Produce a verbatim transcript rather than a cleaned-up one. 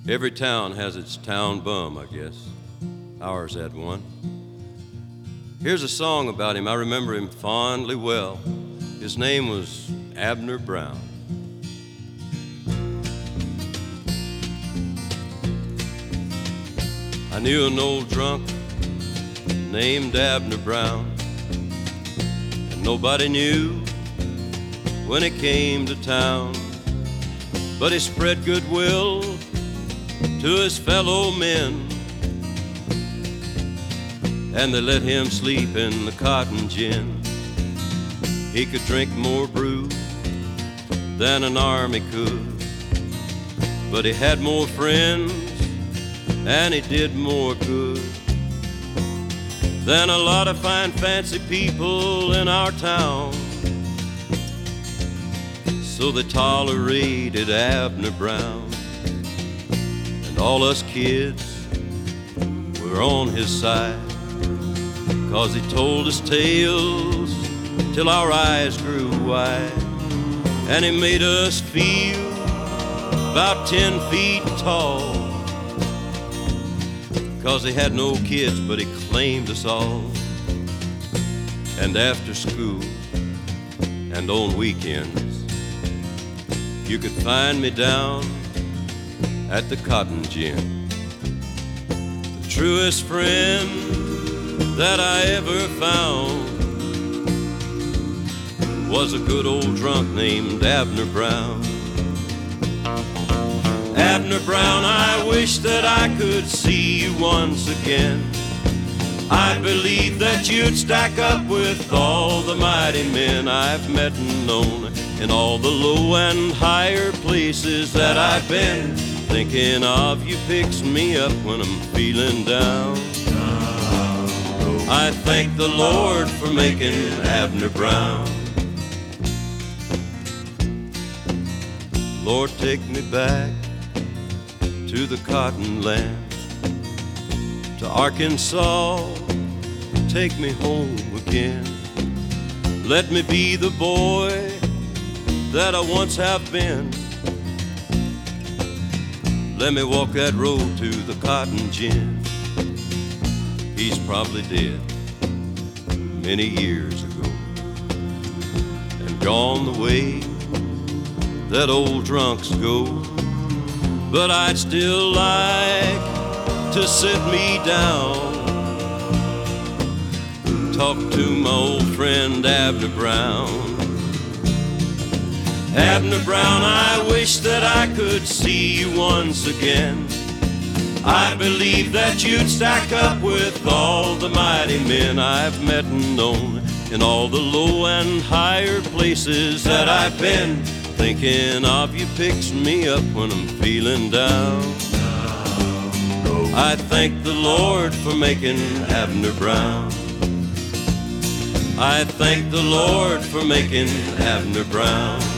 Every town has its town bum, I guess. Ours had one. Here's a song about him. I remember him fondly well. His name was Abner Brown. I knew an old drunk named Abner Brown, and nobody knew when he came to town, but he spread goodwill to his fellow men, and they let him sleep in the cotton gin. He could drink more brew than an army could, but he had more friends and he did more good than a lot of fine fancy people in our town. So they tolerated Abner Brown, and all us kids were on his side, 'cause he told us tales till our eyes grew wide, and he made us feel about ten feet tall, 'cause he had no kids but he claimed us all. And after school and on weekends, you could find me down at the cotton gin. The truest friend that I ever found was a good old drunk named Abner Brown. Abner Brown, I wish that I could see you once again. I believe that you'd stack up with all the mighty men I've met and known in all the low and higher places that I've been. Thinking of you picks me up when I'm feeling down. I thank the Lord for making Abner Brown. Lord, take me back to the cotton land, to Arkansas, take me home again. Let me be the boy that I once have been. Let me walk that road to the cotton gin. He's probably dead many years ago, and gone the way that old drunks go. But I'd still like to sit me down, talk to my old friend Abner Brown. Abner Brown, I wish that I could see you once again. I believe that you'd stack up with all the mighty men I've met and known in all the low and higher places that I've been. Thinking of you picks me up when I'm feeling down. I thank the Lord for making Abner Brown. I thank the Lord for making Abner Brown.